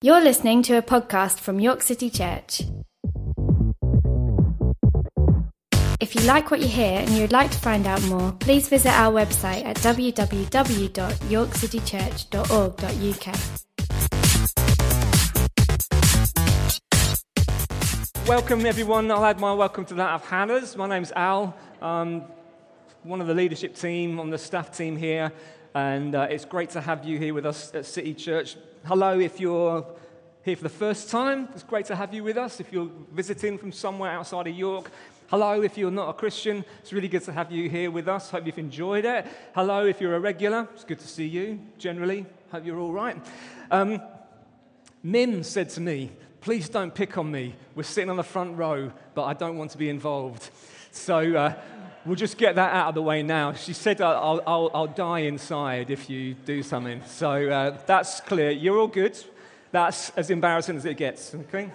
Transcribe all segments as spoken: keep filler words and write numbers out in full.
You're listening to a podcast from York City Church. If you like what you hear and you'd like to find out more, please visit our website at w w w dot york city church dot org dot u k. Welcome everyone. I'll add my welcome to that of Hannah's. My name's Al. I'm one of the leadership team on the staff team here, and uh, it's great to have you here with us at City Church. Hello if you're here for the first time. It's great to have you with us. If you're visiting from somewhere outside of York, hello if you're not a Christian. It's really good to have you here with us. Hope you've enjoyed it. Hello if you're a regular. It's good to see you, generally. Hope you're all right. Um, Mim said to me, please don't pick on me. We're sitting on the front row, but I don't want to be involved. So uh, we'll just get that out of the way now. She said I'll, I'll, I'll die inside if you do something. So uh, that's clear. You're all good. That's as embarrassing as it gets, okay?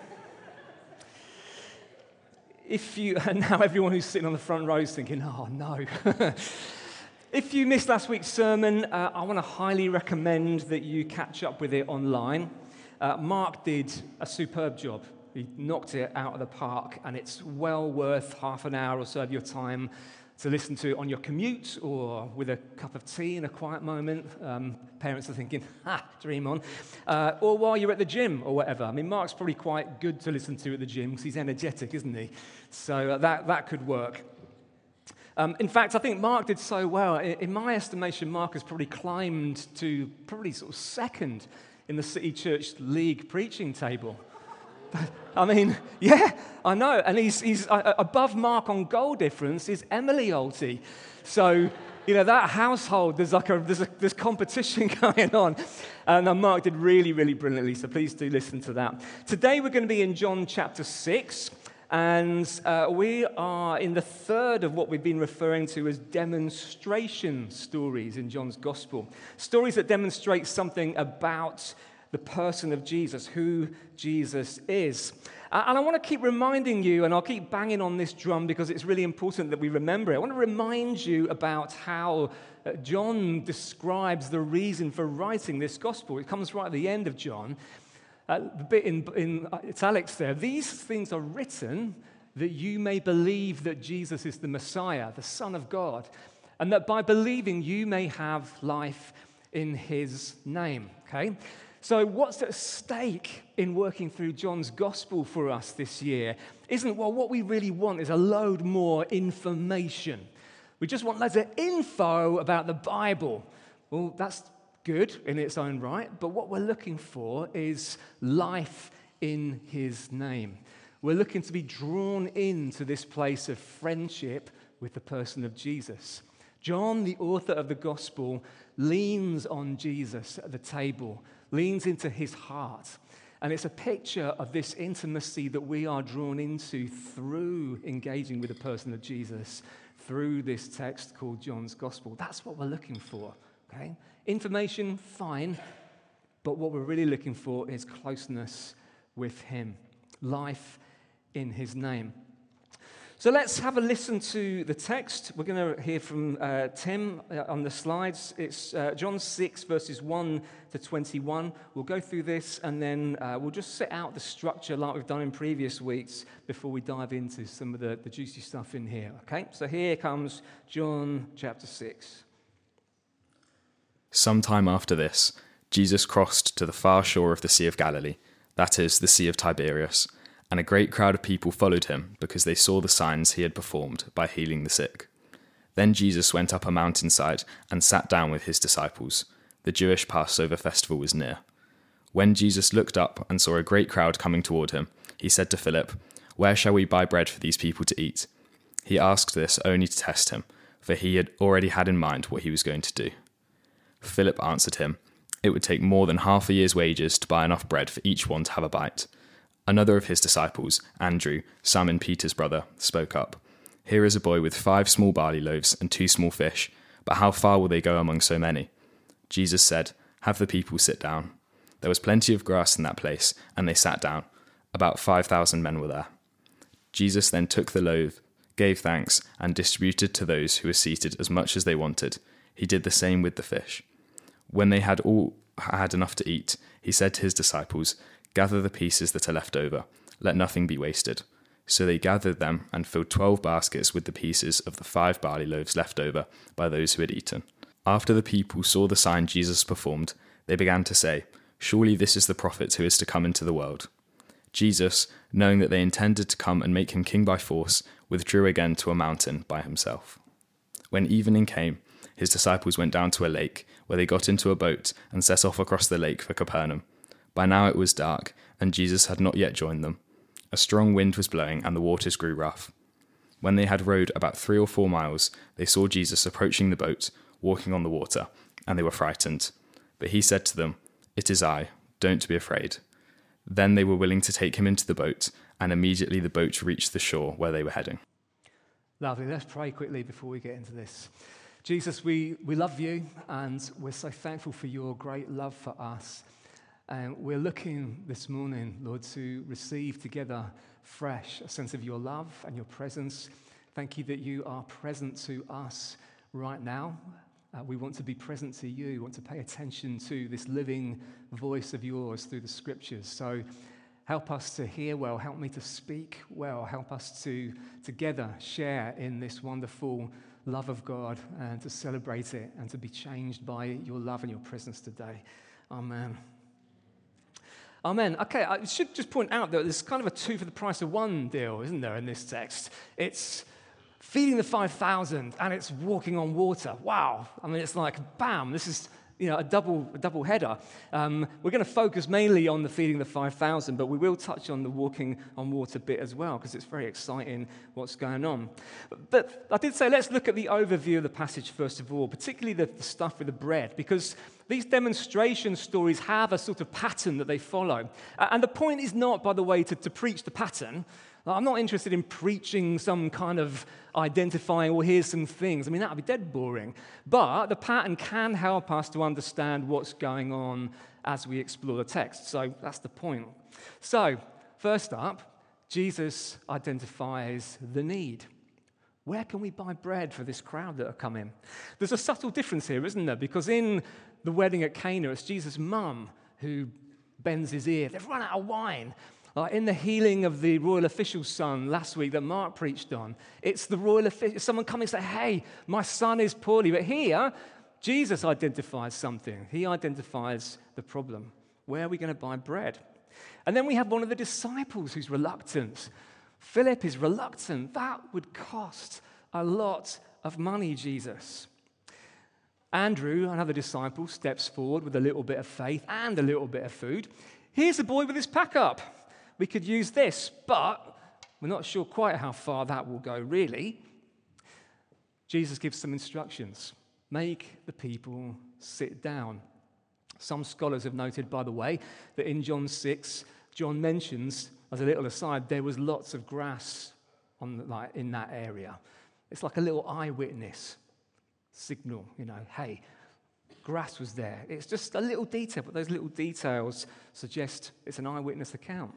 If you, and now everyone who's sitting on the front row is thinking, oh no. If you missed last week's sermon, uh, I want to highly recommend that you catch up with it online. Uh, Mark did a superb job. He knocked it out of the park, and it's well worth half an hour or so of your time to listen to it on your commute or with a cup of tea in a quiet moment. Um, parents are thinking, ha, dream on. Uh, or while you're at the gym or whatever. I mean, Mark's probably quite good to listen to at the gym because he's energetic, isn't he? So uh, that, that could work. Um, in fact, I think Mark did so well. In, in my estimation, Mark has probably climbed to probably sort of second in the City Church League preaching table. I mean, yeah, I know. And he's he's uh, above Mark on goal difference is Emily Olty. So, you know, that household, there's like a there's a there's competition going on. And uh, Mark did really, really brilliantly. So please do listen to that. Today we're going to be in John chapter six. And uh, we are in the third of what we've been referring to as demonstration stories in John's Gospel. Stories that demonstrate something about the person of Jesus, who Jesus is. Uh, and I want to keep reminding you, and I'll keep banging on this drum because it's really important that we remember it. I want to remind you about how uh, John describes the reason for writing this Gospel. It comes right at the end of John. Uh, the bit in, in italics there, these things are written that you may believe that Jesus is the Messiah, the Son of God, and that by believing you may have life in his name, okay? So what's at stake in working through John's Gospel for us this year isn't, well, what we really want is a load more information. We just want loads of info about the Bible. Well, that's good in its own right, but what we're looking for is life in his name. We're looking to be drawn into this place of friendship with the person of Jesus. John, the author of the gospel, leans on Jesus at the table, leans into his heart, and it's a picture of this intimacy that we are drawn into through engaging with the person of Jesus, through this text called John's Gospel. That's what we're looking for, okay? Information, fine, but what we're really looking for is closeness with him, life in his name. So let's have a listen to the text. We're going to hear from uh, Tim uh, on the slides. It's uh, John six, verses one to twenty-one. We'll go through this, and then uh, we'll just set out the structure like we've done in previous weeks before we dive into some of the, the juicy stuff in here. Okay, so here comes John chapter six. Some time after this, Jesus crossed to the far shore of the Sea of Galilee, that is, the Sea of Tiberias, and a great crowd of people followed him because they saw the signs he had performed by healing the sick. Then Jesus went up a mountainside and sat down with his disciples. The Jewish Passover festival was near. When Jesus looked up and saw a great crowd coming toward him, he said to Philip, "Where shall we buy bread for these people to eat?" He asked this only to test him, for he had already had in mind what he was going to do. Philip answered him, "It would take more than half a year's wages to buy enough bread for each one to have a bite." Another of his disciples, Andrew, Simon Peter's brother, spoke up. "Here is a boy with five small barley loaves and two small fish, but how far will they go among so many?" Jesus said, "Have the people sit down." There was plenty of grass in that place, and they sat down. About five thousand men were there. Jesus then took the loaf, gave thanks, and distributed to those who were seated as much as they wanted. He did the same with the fish. When they had all had enough to eat, he said to his disciples, "Gather the pieces that are left over. Let nothing be wasted." So they gathered them and filled twelve baskets with the pieces of the five barley loaves left over by those who had eaten. After the people saw the sign Jesus performed, they began to say, "Surely this is the prophet who is to come into the world." Jesus, knowing that they intended to come and make him king by force, withdrew again to a mountain by himself. When evening came, his disciples went down to a lake, where they got into a boat and set off across the lake for Capernaum. By now it was dark, and Jesus had not yet joined them. A strong wind was blowing, and the waters grew rough. When they had rowed about three or four miles, they saw Jesus approaching the boat, walking on the water, and they were frightened. But he said to them, "It is I, don't be afraid." Then they were willing to take him into the boat, and immediately the boat reached the shore where they were heading. Lovely. Let's pray quickly before we get into this. Jesus, we, we love you, and we're so thankful for your great love for us. And we're looking this morning, Lord, to receive together fresh a sense of your love and your presence. Thank you that you are present to us right now. Uh, we want to be present to you. We want to pay attention to this living voice of yours through the scriptures. So help us to hear well. Help me to speak well. Help us to together share in this wonderful love of God and to celebrate it and to be changed by your love and your presence today. Amen. Amen. Okay, I should just point out that there's kind of a two for the price of one deal, isn't there, in this text? It's feeding the five thousand and it's walking on water. Wow. I mean, it's like, bam, this is, you know, a double a double header. Um, we're going to focus mainly on the feeding the five thousand, but we will touch on the walking on water bit as well, because it's very exciting what's going on. But, but I did say, let's look at the overview of the passage first of all, particularly the, the stuff with the bread, because these demonstration stories have a sort of pattern that they follow. And the point is not, by the way, to, to preach the pattern. I'm not interested in preaching some kind of identifying, well, here's some things. I mean, that would be dead boring. But the pattern can help us to understand what's going on as we explore the text. So that's the point. So, first up, Jesus identifies the need. Where can we buy bread for this crowd that are coming? There's a subtle difference here, isn't there? Because in the wedding at Cana, it's Jesus' mum who bends his ear. They've run out of wine. Like in the healing of the royal official's son last week that Mark preached on, it's the royal official, someone coming and say, hey, my son is poorly. But here, Jesus identifies something. He identifies the problem. Where are we going to buy bread? And then we have one of the disciples who's reluctant. Philip is reluctant. That would cost a lot of money, Jesus. Andrew, another disciple, steps forward with a little bit of faith and a little bit of food. Here's the boy with his pack up. We could use this, but we're not sure quite how far that will go, really. Jesus gives some instructions. Make the people sit down. Some scholars have noted, by the way, that in John six, John mentions, as a little aside, there was lots of grass on, like, in that area. It's like a little eyewitness signal, you know, hey, grass was there. It's just a little detail, but those little details suggest it's an eyewitness account.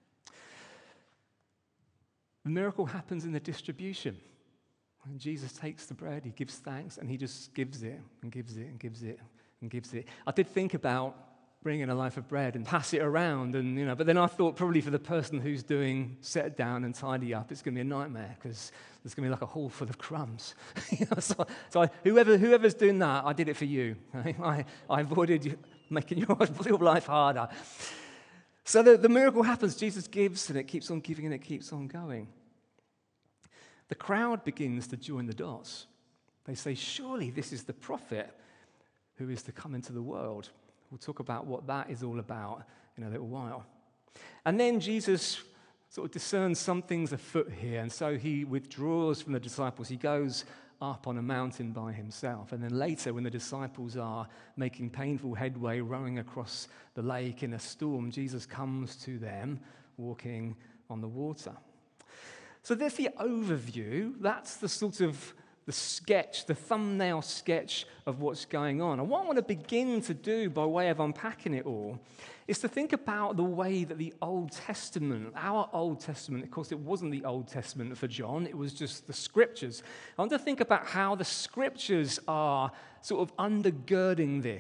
The miracle happens in the distribution. When Jesus takes the bread, he gives thanks, and he just gives it and gives it and gives it and gives it. I did think about bringing a loaf of bread and pass it around, and you know, but then I thought probably for the person who's doing set down and tidy up, it's going to be a nightmare because there's going to be like a haul full of crumbs. you know, so so I, whoever whoever's doing that, I did it for you. I, I avoided making your, your life harder. So the, the miracle happens. Jesus gives, and it keeps on giving, and it keeps on going. The crowd begins to join the dots. They say, surely this is the prophet who is to come into the world. We'll talk about what that is all about in a little while. And then Jesus sort of discerns some things afoot here, and so he withdraws from the disciples. He goes up on a mountain by himself. And then later, when the disciples are making painful headway, rowing across the lake in a storm, Jesus comes to them walking on the water. So there's the overview. That's the sort of the sketch, the thumbnail sketch of what's going on. And what I want to begin to do by way of unpacking it all is to think about the way that the Old Testament, our Old Testament, of course it wasn't the Old Testament for John, it was just the Scriptures. I want to think about how the Scriptures are sort of undergirding this,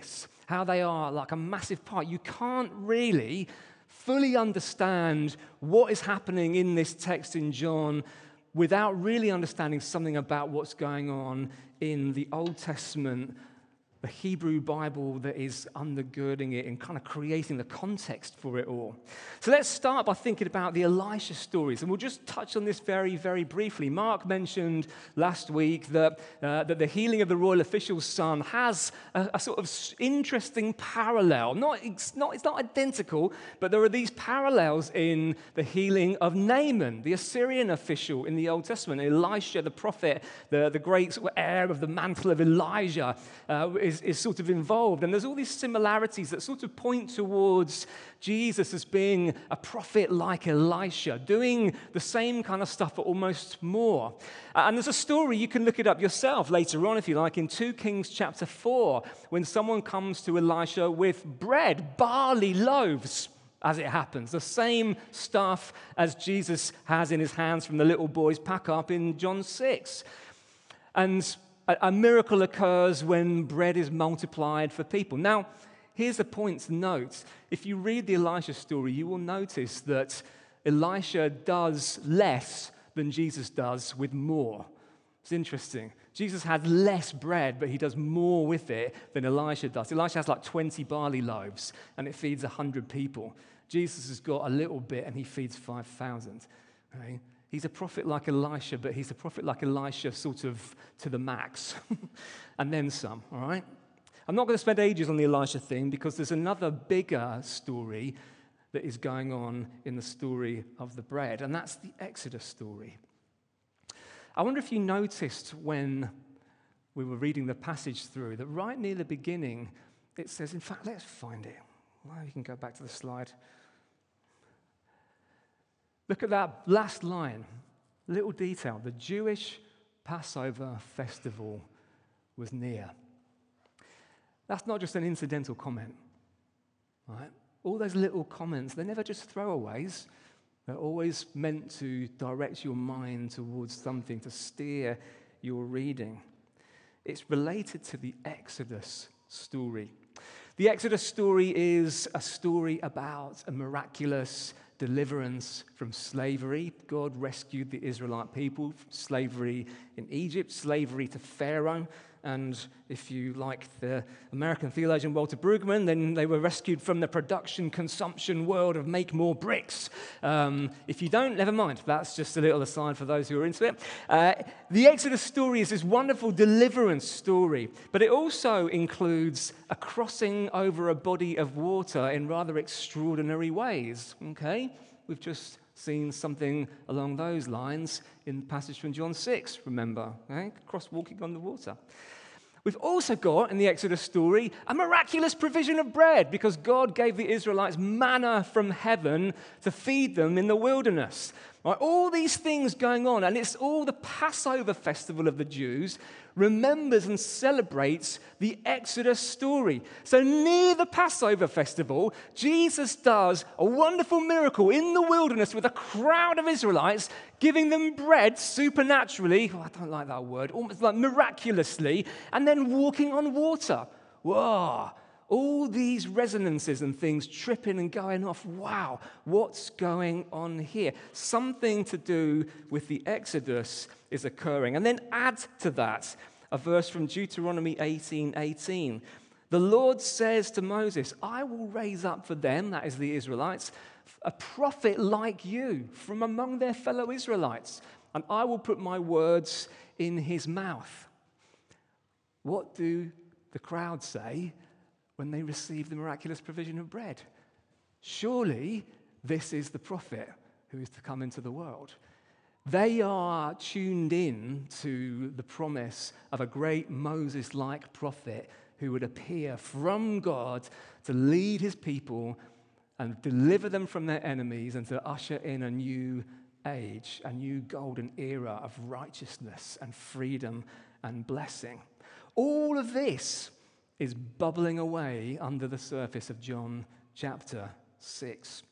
how they are like a massive part. You can't really fully understand what is happening in this text in John without really understanding something about what's going on in the Old Testament, the Hebrew Bible that is undergirding it and kind of creating the context for it all. So let's start by thinking about the Elisha stories, and we'll just touch on this very, very briefly. Mark mentioned last week that, uh, that the healing of the royal official's son has a, a sort of interesting parallel. Not, it's, not, it's not identical, but there are these parallels in the healing of Naaman, the Assyrian official in the Old Testament. Elisha, the prophet, the, the great sort of heir of the mantle of Elijah, uh, is Is, is sort of involved. And there's all these similarities that sort of point towards Jesus as being a prophet like Elisha, doing the same kind of stuff, but almost more. And there's a story, you can look it up yourself later on if you like, in Second Kings chapter four, when someone comes to Elisha with bread, barley loaves, as it happens, the same stuff as Jesus has in his hands from the little boy's pack up in John six. And a miracle occurs when bread is multiplied for people. Now, here's a point to note. If you read the Elisha story, you will notice that Elisha does less than Jesus does with more. It's interesting. Jesus has less bread, but he does more with it than Elisha does. Elisha has like twenty barley loaves, and it feeds one hundred people. Jesus has got a little bit, and he feeds five thousand. Okay? He's a prophet like Elisha, but he's a prophet like Elisha sort of to the max, and then some, all right? I'm not going to spend ages on the Elisha thing because there's another bigger story that is going on in the story of the bread, and that's the Exodus story. I wonder if you noticed when we were reading the passage through that right near the beginning, it says, in fact, let's find it. Well, you can go back to the slide. Look at that last line, little detail. The Jewish Passover festival was near. That's not just an incidental comment, right? All those little comments, they're never just throwaways. They're always meant to direct your mind towards something, to steer your reading. It's related to the Exodus story. The Exodus story is a story about a miraculous deliverance from slavery. God rescued the Israelite people from slavery in Egypt, slavery to Pharaoh. And if you like the American theologian Walter Brueggemann, then they were rescued from the production, consumption world of make more bricks. Um, if you don't, never mind. That's just a little aside for those who are into it. Uh, the Exodus story is this wonderful deliverance story, but it also includes a crossing over a body of water in rather extraordinary ways. Okay? We've just seen something along those lines in the passage from John six, remember, okay? Cross walking on the water. We've also got, in the Exodus story, a miraculous provision of bread because God gave the Israelites manna from heaven to feed them in the wilderness. Right? All these things going on, and it's all the Passover festival of the Jews remembers and celebrates the Exodus story. So near the Passover festival, Jesus does a wonderful miracle in the wilderness with a crowd of Israelites, giving them bread supernaturally, oh, I don't like that word, almost like miraculously, and then walking on water. Whoa! All these resonances and things tripping and going off. Wow, what's going on here? Something to do with the Exodus is occurring. And then add to that a verse from Deuteronomy eighteen eighteen. The Lord says to Moses, I will raise up for them, that is the Israelites, a prophet like you from among their fellow Israelites, and I will put my words in his mouth. What do the crowd say when they receive the miraculous provision of bread? Surely this is the prophet who is to come into the world. They are tuned in to the promise of a great Moses-like prophet who would appear from God to lead his people and deliver them from their enemies and to usher in a new age, a new golden era of righteousness and freedom and blessing. All of this is bubbling away under the surface of John chapter six.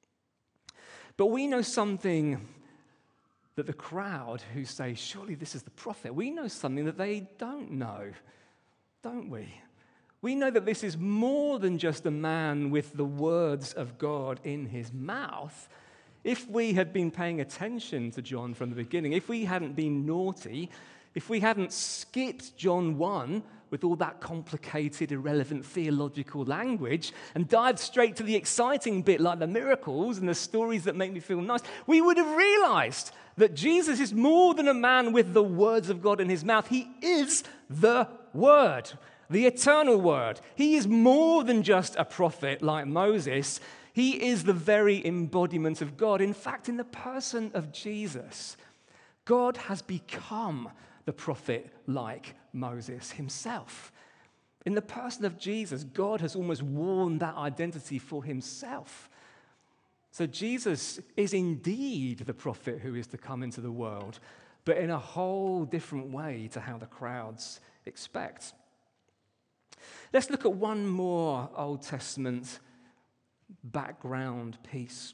But we know something that the crowd who say, surely this is the prophet, we know something that they don't know, don't we? We know that this is more than just a man with the words of God in his mouth. If we had been paying attention to John from the beginning, if we hadn't been naughty, if we hadn't skipped John one with all that complicated, irrelevant theological language and dived straight to the exciting bit like the miracles and the stories that make me feel nice, we would have realized that Jesus is more than a man with the words of God in his mouth. He is the Word, the eternal Word. He is more than just a prophet like Moses. He is the very embodiment of God. In fact, in the person of Jesus, God has become the prophet like Moses himself. In the person of Jesus, God has almost worn that identity for himself. So Jesus is indeed the prophet who is to come into the world, but in a whole different way to how the crowds expect. Let's look at one more Old Testament background piece.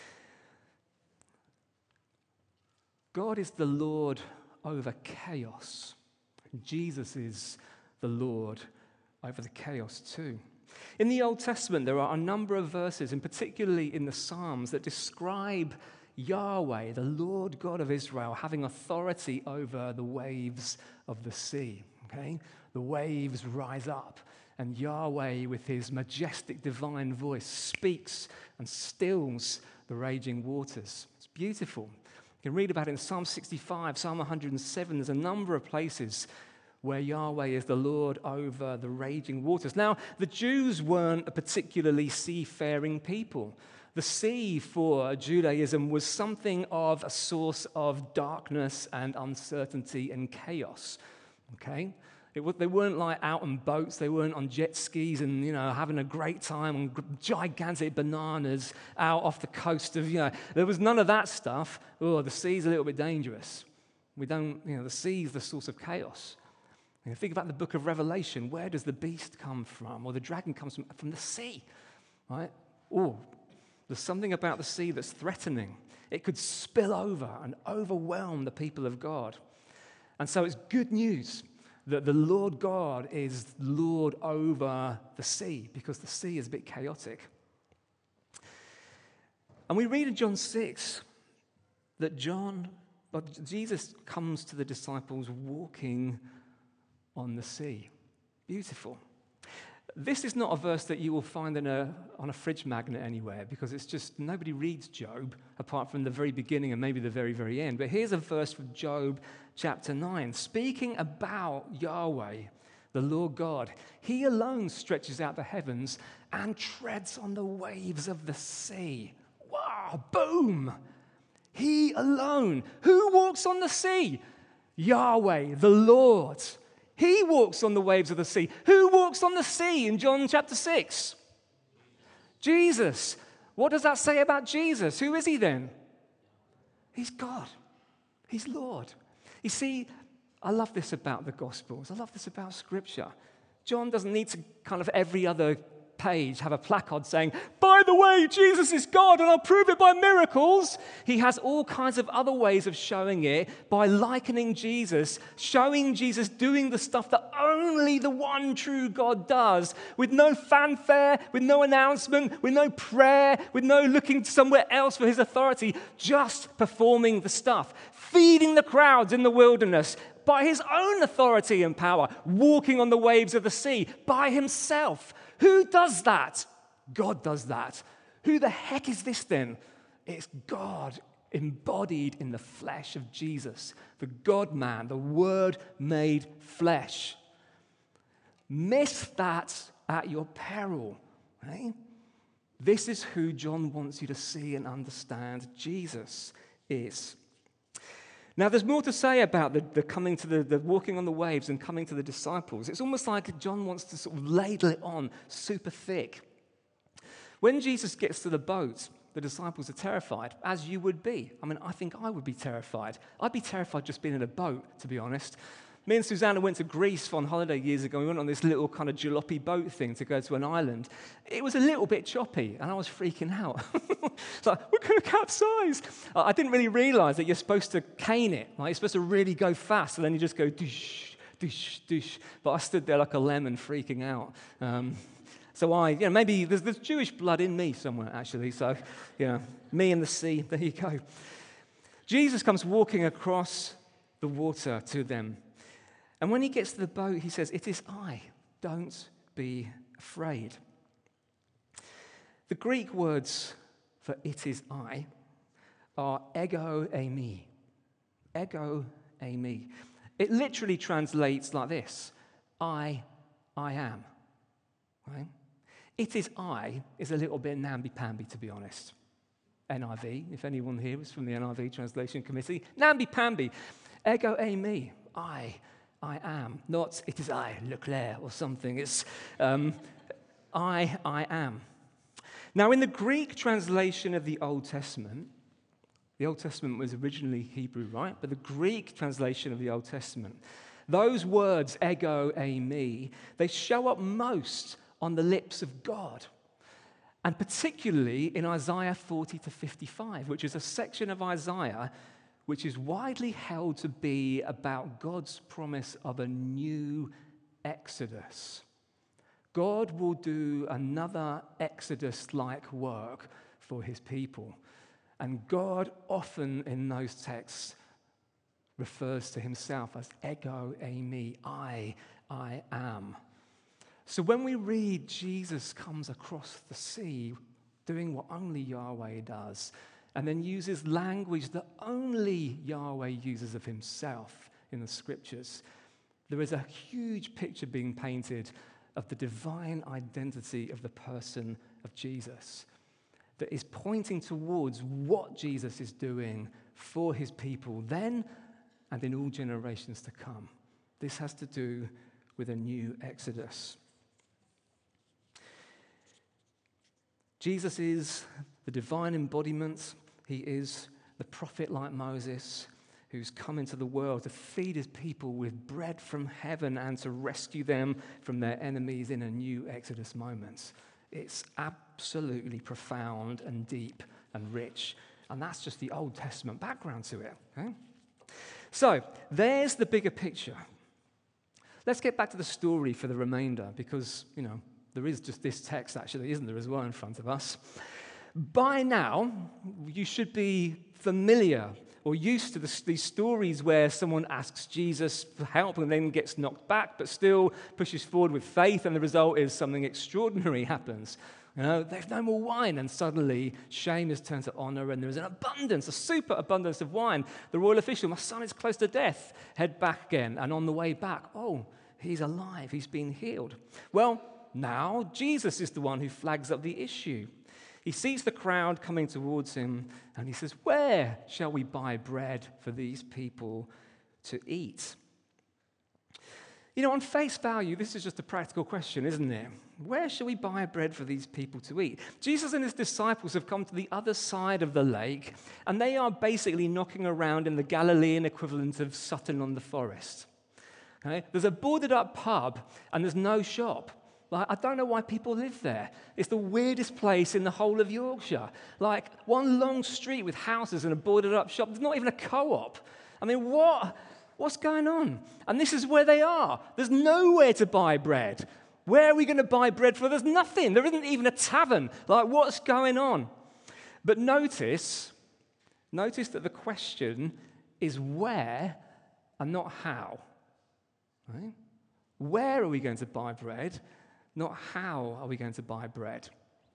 God is the Lord over chaos. Jesus is the Lord over the chaos too. In the Old Testament, there are a number of verses, and particularly in the Psalms, that describe Yahweh, the Lord God of Israel, having authority over the waves of the sea. Okay? The waves rise up, and Yahweh, with his majestic divine voice, speaks and stills the raging waters. It's beautiful. You can read about it in Psalm sixty-five, Psalm one hundred seven. There's a number of places where Yahweh is the Lord over the raging waters. Now, the Jews weren't a particularly seafaring people. The sea for Judaism was something of a source of darkness and uncertainty and chaos. Okay? It was, they weren't like out on boats. They weren't on jet skis and, you know, having a great time on gigantic bananas out off the coast of, you know. There was none of that stuff. Oh, the sea's a little bit dangerous. We don't, you know, the sea's the source of chaos. You know, think about the book of Revelation. Where does the beast come from? Or the dragon comes from, from the sea, right? Oh, there's something about the sea that's threatening. It could spill over and overwhelm the people of God. And so it's good news that the Lord God is Lord over the sea, because the sea is a bit chaotic. And we read in John six that John, but Jesus comes to the disciples walking on the sea. Beautiful. This is not a verse that you will find in a, on a fridge magnet anywhere, because it's just, nobody reads Job apart from the very beginning and maybe the very, very end. But here's a verse from Job chapter nine, speaking about Yahweh, the Lord God. He alone stretches out the heavens and treads on the waves of the sea. Wow, boom! He alone. Who walks on the sea? Yahweh, the Lord. He walks on the waves of the sea. Who walks on the sea in John chapter six? Jesus. What does that say about Jesus? Who is he then? He's God. He's Lord. You see, I love this about the Gospels. I love this about Scripture. John doesn't need to kind of every other page have a placard saying, by the way, Jesus is God and I'll prove it by miracles. He has all kinds of other ways of showing it by likening Jesus, showing Jesus doing the stuff that only the one true God does, with no fanfare, with no announcement, with no prayer, with no looking somewhere else for his authority, just performing the stuff, feeding the crowds in the wilderness by his own authority and power, walking on the waves of the sea by himself. Who does that? God does that. Who the heck is this then? It's God embodied in the flesh of Jesus, the God-man, the Word made flesh. Miss that at your peril, right? This is who John wants you to see and understand Jesus is. Now, there's more to say about the, the coming to the, the walking on the waves and coming to the disciples. It's almost like John wants to sort of ladle it on super thick. When Jesus gets to the boat, the disciples are terrified, as you would be. I mean, I think I would be terrified. I'd be terrified just being in a boat, to be honest. Me and Susanna went to Greece on holiday years ago. We went on this little kind of jalopy boat thing to go to an island. It was a little bit choppy, and I was freaking out. It's like, we're going to capsize. I didn't really realize that you're supposed to cane it. Like, you're supposed to really go fast, and then you just go, doosh, Dish, dish. But I stood there like a lemon freaking out. Um, so I, you know, maybe there's, there's Jewish blood in me somewhere, actually. So, you know, me and the sea, there you go. Jesus comes walking across the water to them. And when he gets to the boat, he says, "It is I. Don't be afraid." The Greek words for "it is I" are ego eimi. Ego eimi. It literally translates like this: I, I am. Right? It is I is a little bit namby-pamby, to be honest. N I V, if anyone here is from the N I V translation committee. Namby-pamby. Ego eimi. I, I am. Not it is I, Leclerc or something. It's um, I, I am. Now, in the Greek translation of the Old Testament, the Old Testament was originally Hebrew, right? But the Greek translation of the Old Testament, those words, ego eimi, they show up most on the lips of God. And particularly in Isaiah forty to fifty-five, which is a section of Isaiah which is widely held to be about God's promise of a new exodus. God will do another exodus-like work for his people. And God often in those texts refers to himself as ego eimi, I, I am. So when we read Jesus comes across the sea doing what only Yahweh does, and then uses language that only Yahweh uses of himself in the scriptures, there is a huge picture being painted of the divine identity of the person of Jesus that is pointing towards what Jesus is doing for his people then and in all generations to come. This has to do with a new exodus. Jesus is the divine embodiment. He is the prophet like Moses who's come into the world to feed his people with bread from heaven and to rescue them from their enemies in a new exodus moment. It's absolutely profound and deep and rich. And that's just the Old Testament background to it. Okay? So, there's the bigger picture. Let's get back to the story for the remainder because, you know, there is just this text actually, isn't there, as well in front of us. By now, you should be familiar or used to the, these stories where someone asks Jesus for help and then gets knocked back, but still pushes forward with faith, and the result is something extraordinary happens. You know, they've no more wine, and suddenly shame is turned to honor, and there is an abundance, a super abundance of wine. The royal official, my son is close to death, head back again, and on the way back, oh, he's alive, he's been healed. Well, now Jesus is the one who flags up the issue. He sees the crowd coming towards him, and he says, "Where shall we buy bread for these people to eat?" You know, on face value, this is just a practical question, isn't it? Where shall we buy bread for these people to eat? Jesus and his disciples have come to the other side of the lake, and they are basically knocking around in the Galilean equivalent of Sutton-on-the-Forest. Okay? There's a boarded-up pub, and there's no shop. Like, I don't know why people live there. It's the weirdest place in the whole of Yorkshire. Like, one long street with houses and a boarded-up shop. There's not even a co-op. I mean, what? What's going on? And this is where they are. There's nowhere to buy bread. Where are we going to buy bread for? There's nothing. There isn't even a tavern. Like, what's going on? But notice, notice that the question is where and not how. Right? Where are we going to buy bread? Not how are we going to buy bread.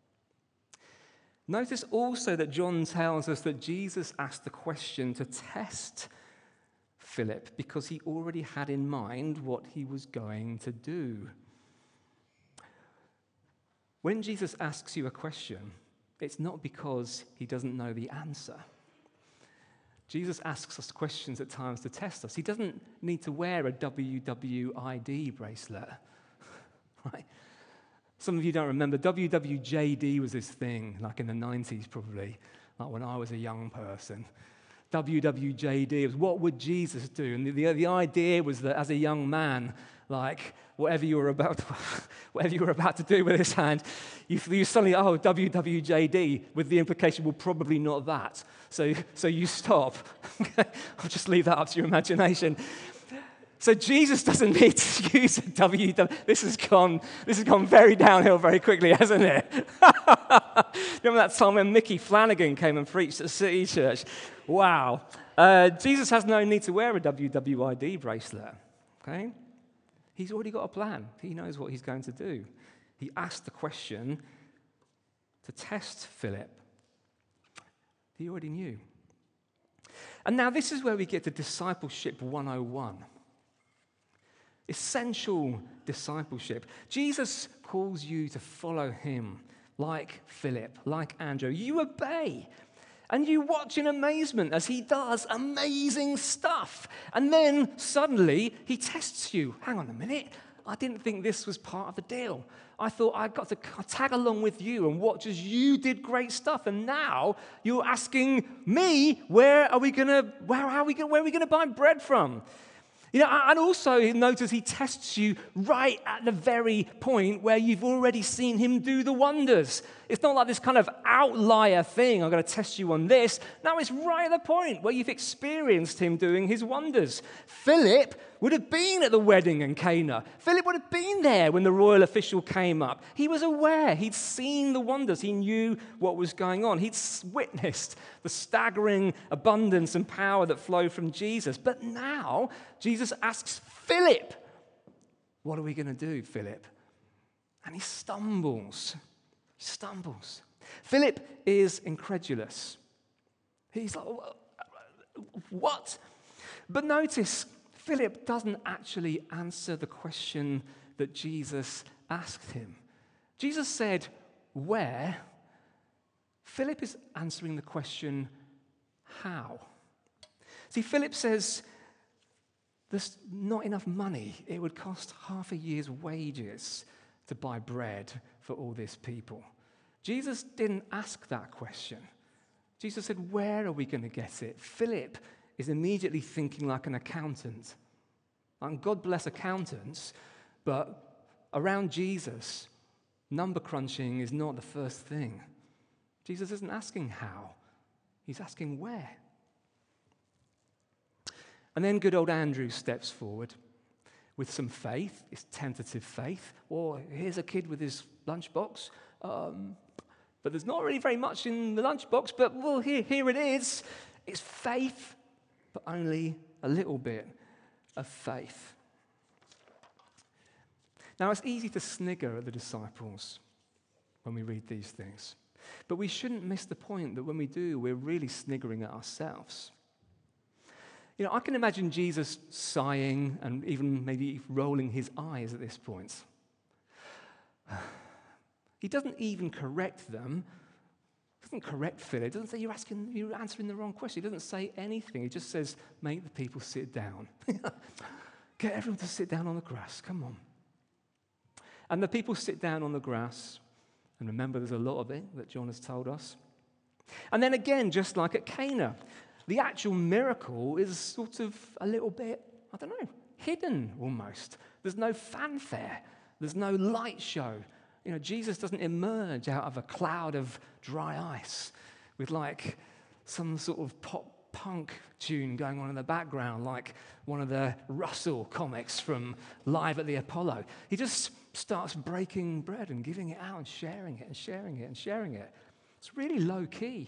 Notice also that John tells us that Jesus asked the question to test Philip because he already had in mind what he was going to do. When Jesus asks you a question, it's not because he doesn't know the answer. Jesus asks us questions at times to test us. He doesn't need to wear a W W I D bracelet, right? Some of you don't remember, W W J D was this thing, like in the nineties probably, like when I was a young person. W W J D was what would Jesus do? And the, the, the idea was that as a young man, like whatever you were about to, whatever you were about to do with his hand, you, you suddenly, oh, W W J D, with the implication, well, probably not that. So, so you stop. I'll just leave that up to your imagination. So Jesus doesn't need to use a W W. This has gone, this has gone very downhill very quickly, hasn't it? Remember that time when Mickey Flanagan came and preached at City Church? Wow. Uh, Jesus has no need to wear a W W I D bracelet, okay? He's already got a plan. He knows what he's going to do. He asked the question to test Philip. He already knew. And now this is where we get to Discipleship one oh one. Essential discipleship. Jesus calls you to follow him like Philip, like Andrew. You obey and you watch in amazement as he does amazing stuff. And then suddenly he tests you. Hang on a minute. I didn't think this was part of the deal. I thought I got to tag along with you and watch as you did great stuff. And now you're asking me, where are we going to, where are we going, where are we going to buy bread from? You know, and also notice he tests you right at the very point where you've already seen him do the wonders. It's not like this kind of outlier thing, I'm going to test you on this. No, it's right at the point where you've experienced him doing his wonders. Philip would have been at the wedding in Cana. Philip would have been there when the royal official came up. He was aware. He'd seen the wonders. He knew what was going on. He'd witnessed the staggering abundance and power that flowed from Jesus. But now, Jesus asks Philip, what are we going to do, Philip? And he stumbles. He stumbles. Philip is incredulous. He's like, what? But notice, Philip doesn't actually answer the question that Jesus asked him. Jesus said, where? Philip is answering the question, how? See, Philip says, there's not enough money. It would cost half a year's wages to buy bread for all these people. Jesus didn't ask that question. Jesus said, where are we going to get it? Philip is immediately thinking like an accountant. And God bless accountants, but around Jesus, number crunching is not the first thing. Jesus isn't asking how. He's asking where. And then good old Andrew steps forward with some faith. It's tentative faith. Or here's a kid with his lunchbox. Um, but there's not really very much in the lunchbox, but well, here, here it is. It's faith, but only a little bit of faith. Now, it's easy to snigger at the disciples when we read these things. But we shouldn't miss the point that when we do, we're really sniggering at ourselves. You know, I can imagine Jesus sighing and even maybe rolling his eyes at this point. He doesn't even correct them. He doesn't correct Philip. He doesn't say, you're asking, you're answering the wrong question. He doesn't say anything. He just says, make the people sit down. Get everyone to sit down on the grass. Come on. And the people sit down on the grass. And remember, there's a lot of it that John has told us. And then again, just like at Cana, the actual miracle is sort of a little bit, I don't know, hidden almost. There's no fanfare. There's no light show. You know, Jesus doesn't emerge out of a cloud of dry ice with like some sort of pop punk tune going on in the background, like one of the Russell comics from Live at the Apollo. He just starts breaking bread and giving it out and sharing it and sharing it and sharing it. It's really low key.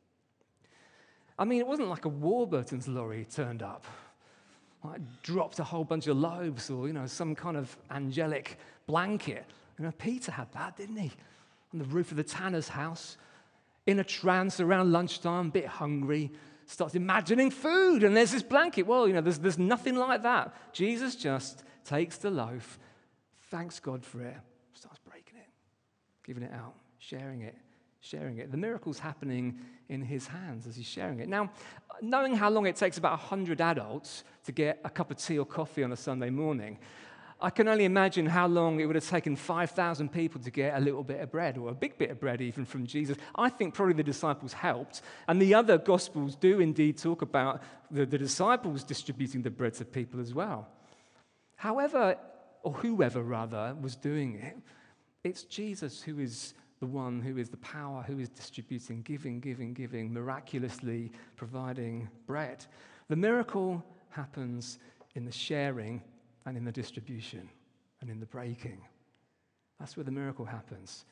I mean, it wasn't like a Warburton's lorry turned up, like dropped a whole bunch of loaves or, you know, some kind of angelic blanket. You know, Peter had that, didn't he? On the roof of the tanner's house, in a trance around lunchtime, a bit hungry, starts imagining food, and there's this blanket. Well, you know, there's, there's nothing like that. Jesus just takes the loaf, thanks God for it, starts breaking it, giving it out, sharing it, sharing it. The miracle's happening in his hands as he's sharing it. Now, knowing how long it takes about one hundred adults to get a cup of tea or coffee on a Sunday morning, I can only imagine how long it would have taken five thousand people to get a little bit of bread, or a big bit of bread even from Jesus. I think probably the disciples helped, and the other Gospels do indeed talk about the, the disciples distributing the bread to people as well. However, or whoever rather, was doing it, it's Jesus who is the one who is the power, who is distributing, giving, giving, giving, miraculously providing bread. The miracle happens in the sharing and in the distribution and in the breaking. That's where the miracle happens.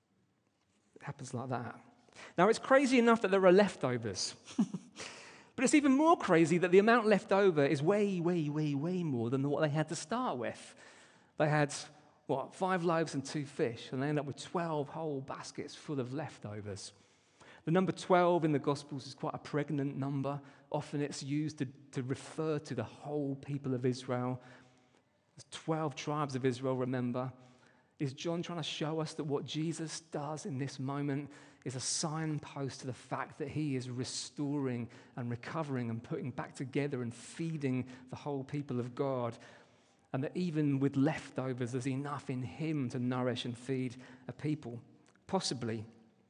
It happens like that. Now, it's crazy enough that there are leftovers. But it's even more crazy that the amount left over is way, way, way, way more than what they had to start with. They had, what, five loaves and two fish, and they end up with twelve whole baskets full of leftovers. The number twelve in the Gospels is quite a pregnant number. Often it's used to, to refer to the whole people of Israel. There's twelve tribes of Israel, remember. Is John trying to show us that what Jesus does in this moment is a signpost to the fact that he is restoring and recovering and putting back together and feeding the whole people of God? And that even with leftovers, there's enough in him to nourish and feed a people, possibly.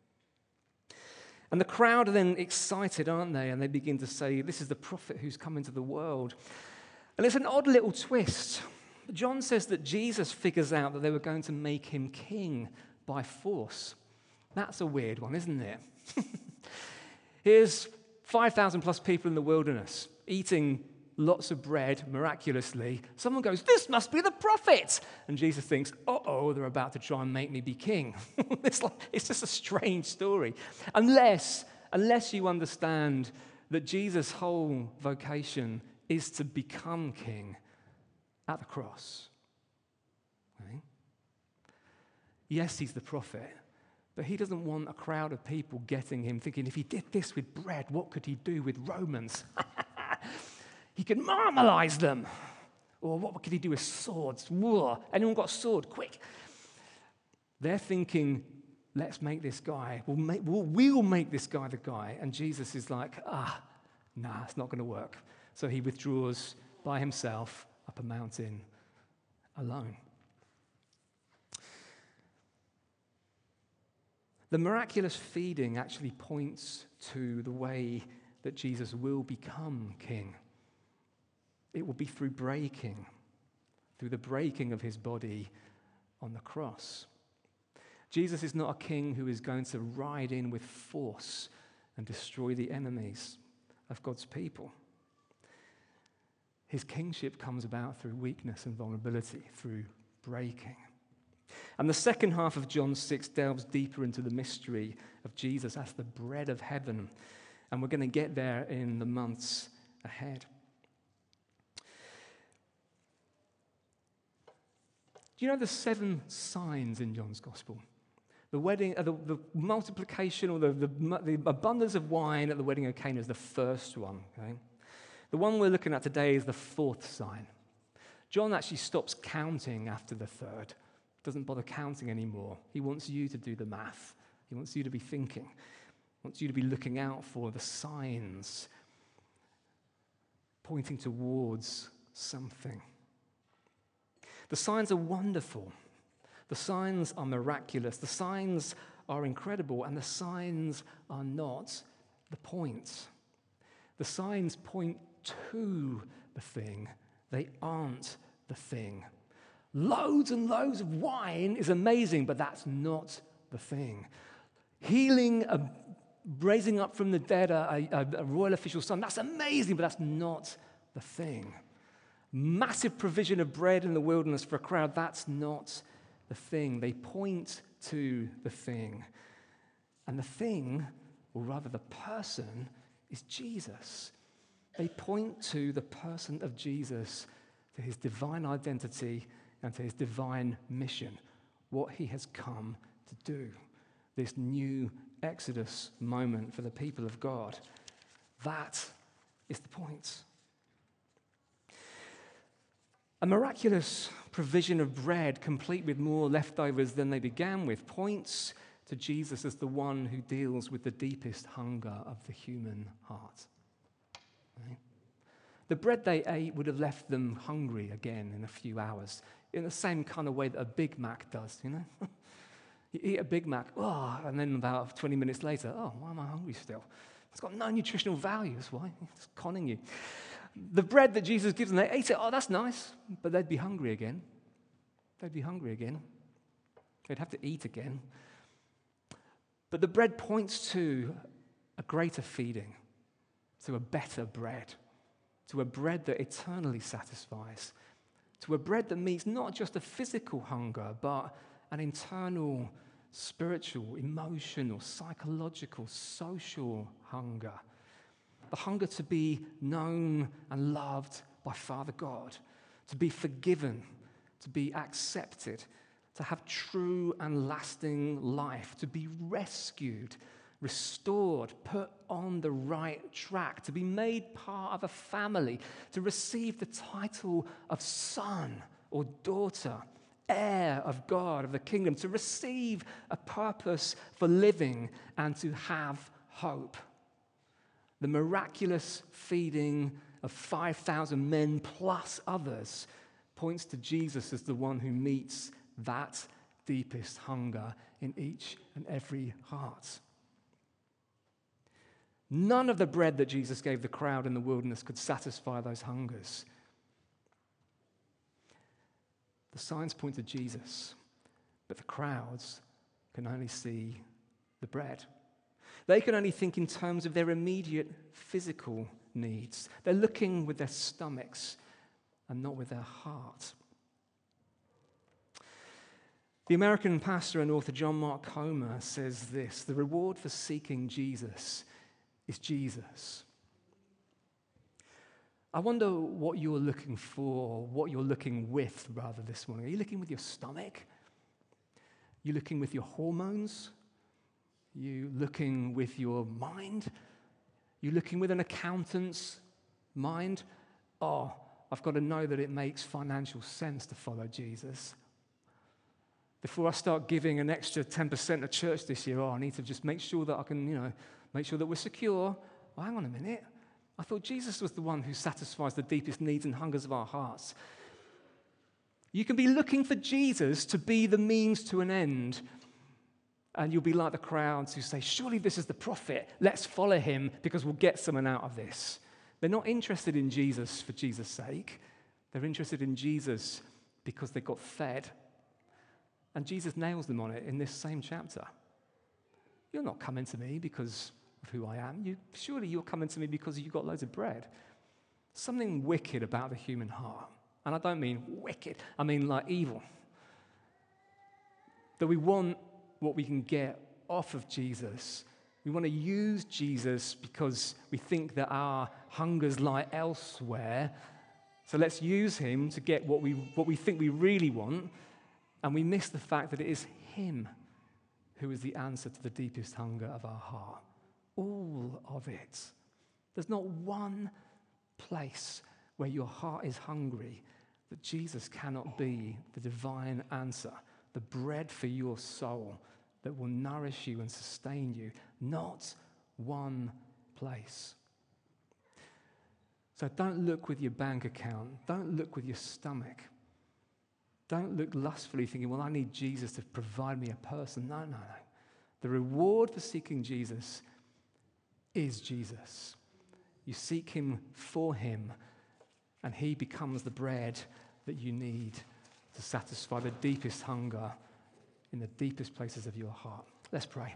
And the crowd are then excited, aren't they? And they begin to say, this is the prophet who's come into the world. And it's an odd little twist. John says that Jesus figures out that they were going to make him king by force. That's a weird one, isn't it? Here's five thousand plus people in the wilderness eating lots of bread miraculously. Someone goes, this must be the prophet. And Jesus thinks, uh-oh, they're about to try and make me be king. It's like, it's just a strange story. Unless, unless you understand that Jesus' whole vocation is to become king at the cross. Okay? Yes, he's the prophet, but he doesn't want a crowd of people getting him thinking, if he did this with bread, what could he do with Romans? He could marmalize them. Or what could he do with swords? Whoa. Anyone got a sword? Quick. They're thinking, let's make this guy, we'll make, we'll, we'll make this guy the guy. And Jesus is like, ah, nah, it's not going to work. So he withdraws by himself up a mountain alone. The miraculous feeding actually points to the way that Jesus will become king. It will be through breaking, through the breaking of his body on the cross. Jesus is not a king who is going to ride in with force and destroy the enemies of God's people. His kingship comes about through weakness and vulnerability, through breaking. And the second half of John six delves deeper into the mystery of Jesus as the bread of heaven. And we're going to get there in the months ahead. Do you know the seven signs in John's Gospel? The wedding, uh, the, the multiplication or the, the, the abundance of wine at the wedding of Cana is the first one. Okay? The one we're looking at today is the fourth sign. John actually stops counting after the third. Doesn't bother counting anymore. He wants you to do the math. He wants you to be thinking. He wants you to be looking out for the signs pointing towards something. The signs are wonderful. The signs are miraculous. The signs are incredible. And the signs are not the point. The signs point to the thing. They aren't the thing. Loads and loads of wine is amazing, but that's not the thing. Healing, a, raising up from the dead a, a, a royal official's son, that's amazing, but that's not the thing. Massive provision of bread in the wilderness for a crowd, that's not the thing. They point to the thing. And the thing, or rather the person, is Jesus. They point to the person of Jesus, to his divine identity and to his divine mission, what he has come to do. This new Exodus moment for the people of God. That is the point. A miraculous provision of bread, complete with more leftovers than they began with, points to Jesus as the one who deals with the deepest hunger of the human heart. Right? The bread they ate would have left them hungry again in a few hours, in the same kind of way that a Big Mac does, you know? You eat a Big Mac, oh, and then about twenty minutes later, oh, why am I hungry still? It's got no nutritional value, that's why. It's conning you. The bread that Jesus gives them, they ate it, oh, that's nice, but they'd be hungry again. They'd be hungry again. They'd have to eat again. But the bread points to a greater feeding, to a better bread, to a bread that eternally satisfies, to a bread that meets not just a physical hunger, but an internal, spiritual, emotional, psychological, social hunger. The hunger to be known and loved by Father God, to be forgiven, to be accepted, to have true and lasting life, to be rescued, restored, put on the right track, to be made part of a family, to receive the title of son or daughter, heir of God, of the kingdom, to receive a purpose for living and to have hope. The miraculous feeding of five thousand men plus others points to Jesus as the one who meets that deepest hunger in each and every heart. None of the bread that Jesus gave the crowd in the wilderness could satisfy those hungers. The signs point to Jesus, but the crowds can only see the bread. They can only think in terms of their immediate physical needs. They're looking with their stomachs and not with their heart. The American pastor and author John Mark Comer says this: the reward for seeking Jesus is Jesus. I wonder what you're looking for, what you're looking with, rather, this morning. Are you looking with your stomach? Are you looking with your hormones? Are you looking with your mind? Are you looking with an accountant's mind? Oh, I've got to know that it makes financial sense to follow Jesus. Before I start giving an extra ten percent to church this year, oh, I need to just make sure that I can, you know, make sure that we're secure. Oh, hang on a minute. I thought Jesus was the one who satisfies the deepest needs and hungers of our hearts. You can be looking for Jesus to be the means to an end, and you'll be like the crowds who say, surely this is the prophet. Let's follow him because we'll get something out of this. They're not interested in Jesus for Jesus' sake. They're interested in Jesus because they got fed. And Jesus nails them on it in this same chapter. You're not coming to me because of who I am. You, surely you're coming to me because you've got loads of bread. Something wicked about the human heart. And I don't mean wicked, I mean like evil. That we want what we can get off of Jesus. We want to use Jesus because we think that our hungers lie elsewhere. So let's use him to get what we, what we think we really want. And we miss the fact that it is him who is the answer to the deepest hunger of our heart. All of it. There's not one place where your heart is hungry that Jesus cannot be the divine answer, the bread for your soul that will nourish you and sustain you. Not one place. So don't look with your bank account. Don't look with your stomach. Don't look lustfully thinking, well, I need Jesus to provide me a person. No, no, no. The reward for seeking Jesus is Jesus. You seek him for him, and he becomes the bread that you need to satisfy the deepest hunger in the deepest places of your heart. Let's pray.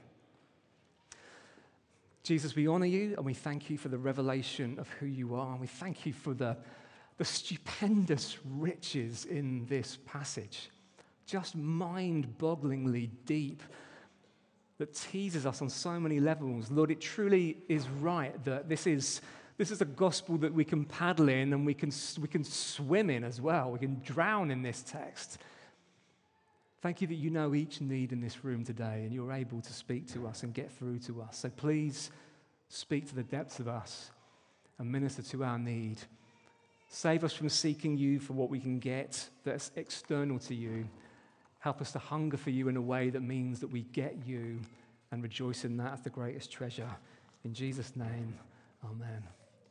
Jesus, we honor you and we thank you for the revelation of who you are, and we thank you for the, the stupendous riches in this passage, just mind-bogglingly deep, that teases us on so many levels. Lord, it truly is right that this is this is a gospel that we can paddle in and we can we can swim in as well. We can drown in this text. Thank you that you know each need in this room today and you're able to speak to us and get through to us. So please speak to the depths of us and minister to our need. Save us from seeking you for what we can get that's external to you. Help us to hunger for you in a way that means that we get you and rejoice in that as the greatest treasure. In Jesus' name, amen.